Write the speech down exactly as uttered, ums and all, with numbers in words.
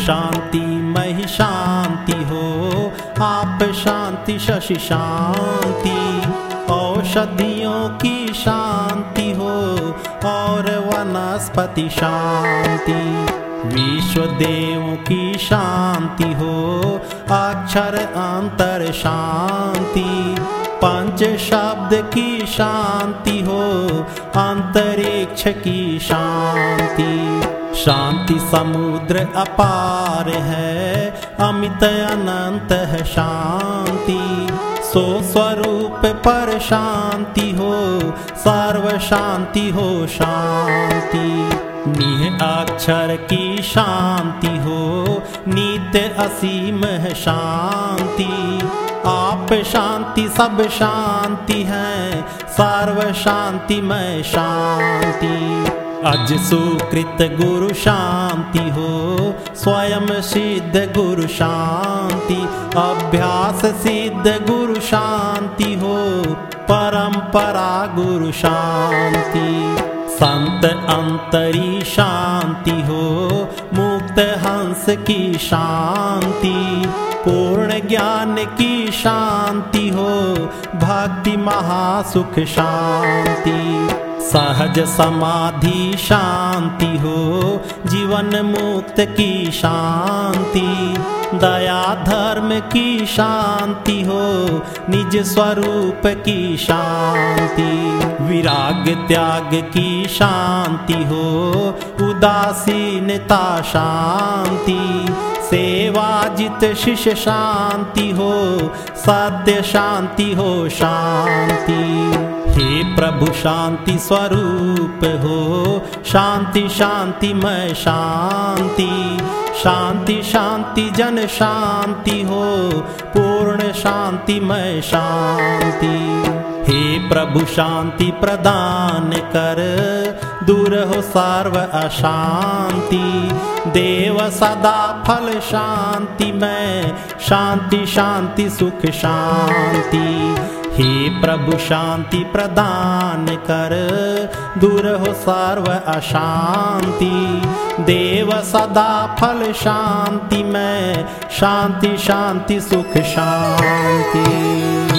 शांति मही शांति हो, आप शांति शशि शांति, औषधियों की शांति हो और वनस्पति शांति, विश्वदेवों की शांति हो, अक्षर अंतर शांति, पंच शब्द की शांति हो, अंतरिक्ष की शांति। शांति समुद्र अपार है, अमित अनंत है शांति, सो स्वरूप पर शांति हो, सर्व शांति हो शांति। निह अक्षर की शांति हो, नित्य असीम है शांति, आप शांति सब शांति है, सर्व शांतिमय शांति। अज सुकृत गुरु शांति हो, स्वयं सिद्ध गुरु शांति, अभ्यास सिद्ध गुरु शांति हो, परंपरा गुरु शांति। संत अंतरी शांति हो, मुक्त हंस की शांति, पूर्ण ज्ञान की शांति हो, भक्ति महासुख शांति। सहज समाधि शांति हो, जीवन मुक्त की शांति, दया धर्म की शांति हो, निज स्वरूप की शांति। विराग त्याग की शांति हो, उदासीनता शांति, सेवा जित शिष्य शांति हो, सत्य शांति हो शांति। हे प्रभु शांति स्वरूप हो, शांति शांतिमय शांति, शांति शांति जन शांति हो, पूर्ण शांतिमय शांति। हे प्रभु शांति प्रदान कर, दूर हो सर्व अशांति, देव सदा फल शांति में, शांति शांति सुख शांति। हे प्रभु शांति प्रदान कर, दूर हो सर्व अशांति, देव सदा फल शांति में, शांति शांति सुख शांति।